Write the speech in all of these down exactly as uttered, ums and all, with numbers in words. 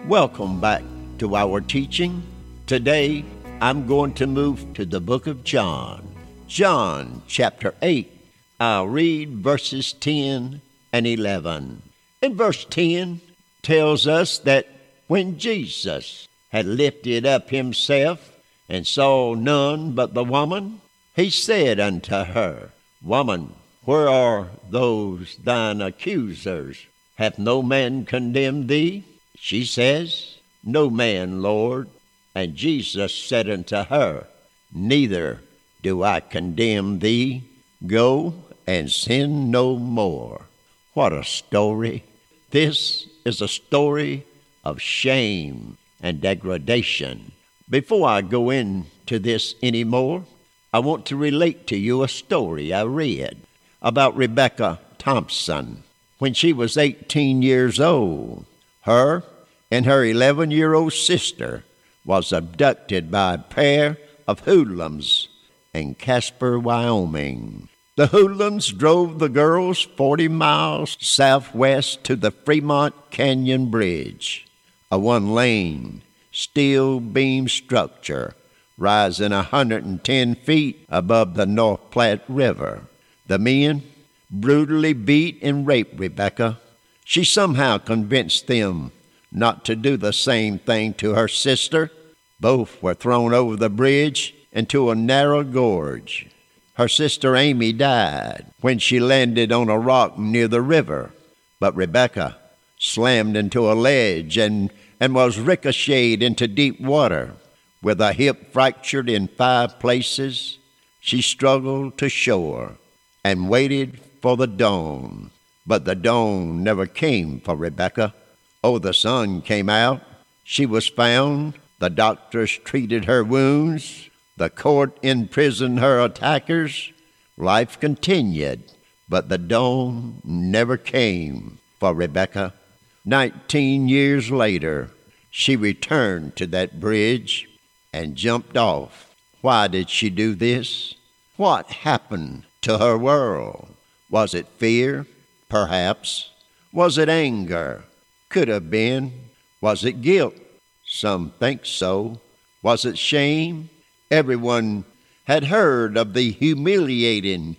Welcome back to our teaching. Today, I'm going to move to the book of John. John chapter eight. I'll read verses ten and eleven. In verse ten tells us that when Jesus had lifted up himself and saw none but the woman, he said unto her, Woman, where are those thine accusers? Hath no man condemned thee? She says, No man, Lord. And Jesus said unto her, Neither do I condemn thee. Go and sin no more. What a story. This is a story of shame and degradation. Before I go into this anymore, I want to relate to you a story I read about Rebecca Thompson. When she was eighteen years old, her and her eleven-year-old sister was abducted by a pair of hoodlums in Casper, Wyoming. The hoodlums drove the girls forty miles southwest to the Fremont Canyon Bridge, a one-lane, steel beam structure rising one hundred ten feet above the North Platte River. The men brutally beat and raped Rebecca. She somehow convinced them not to do the same thing to her sister. Both were thrown over the bridge into a narrow gorge. Her sister Amy died when she landed on a rock near the river, but Rebecca slammed into a ledge and, and was ricocheted into deep water. With a hip fractured in five places, she struggled to shore and waited for the dawn. But the dawn never came for Rebecca. Oh, the sun came out. She was found. The doctors treated her wounds. The court imprisoned her attackers. Life continued, but the dawn never came for Rebecca. Nineteen years later, she returned to that bridge and jumped off. Why did she do this? What happened to her world? Was it fear? Perhaps. Was it anger? Could have been. Was it guilt? Some think so. Was it shame? Everyone had heard of the humiliating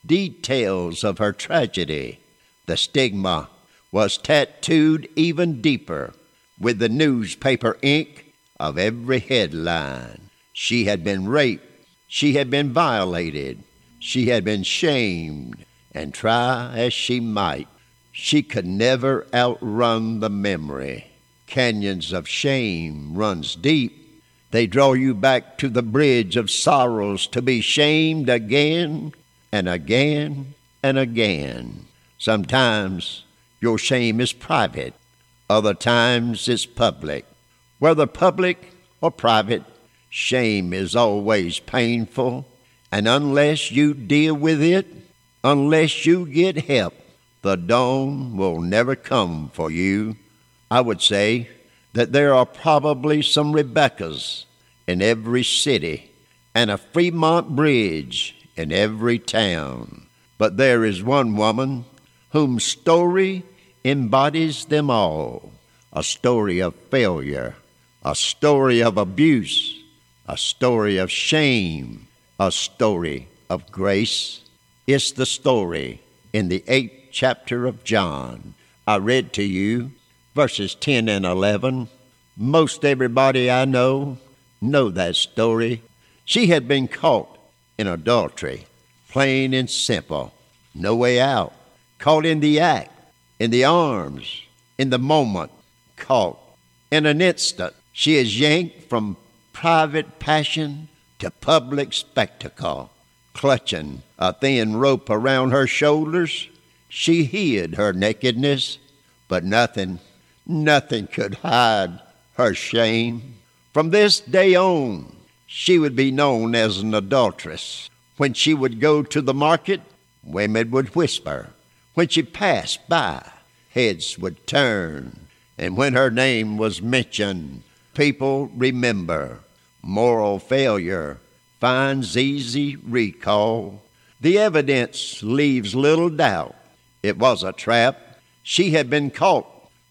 details of her tragedy. The stigma was tattooed even deeper with the newspaper ink of every headline. She had been raped. She had been violated. She had been shamed. And try as she might, she could never outrun the memory. Canyons of shame runs deep. They draw you back to the bridge of sorrows to be shamed again and again and again. Sometimes your shame is private. Other times it's public. Whether public or private, shame is always painful. And unless you deal with it, unless you get help, the dawn will never come for you. I would say that there are probably some Rebeccas in every city and a Fremont Bridge in every town. But there is one woman whose story embodies them all. A story of failure, a story of abuse, a story of shame, a story of grace. It's the story in the eighth chapter of John. I read to you verses ten and eleven. Most everybody I know know that story. She had been caught in adultery, plain and simple. No way out. Caught in the act, in the arms, in the moment. Caught in an instant. She is yanked from private passion to public spectacle. Clutching a thin rope around her shoulders, she hid her nakedness, but nothing, nothing could hide her shame. From this day on, she would be known as an adulteress. When she would go to the market, women would whisper. When she passed by, heads would turn. And when her name was mentioned, people remember. Moral failure finds easy recall. The evidence leaves little doubt. It was a trap. She had been caught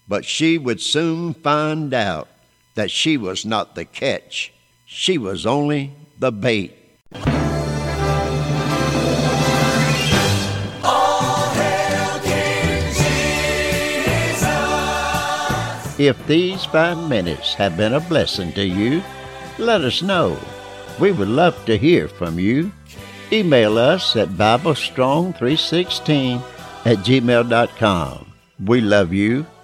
But she would soon find out that she was not the catch. She was only the bait. All hail King Jesus. If these five minutes have been a blessing to you, let us know. We would love to hear from you. Email us at bible strong three sixteen at gmail dot com. We love you.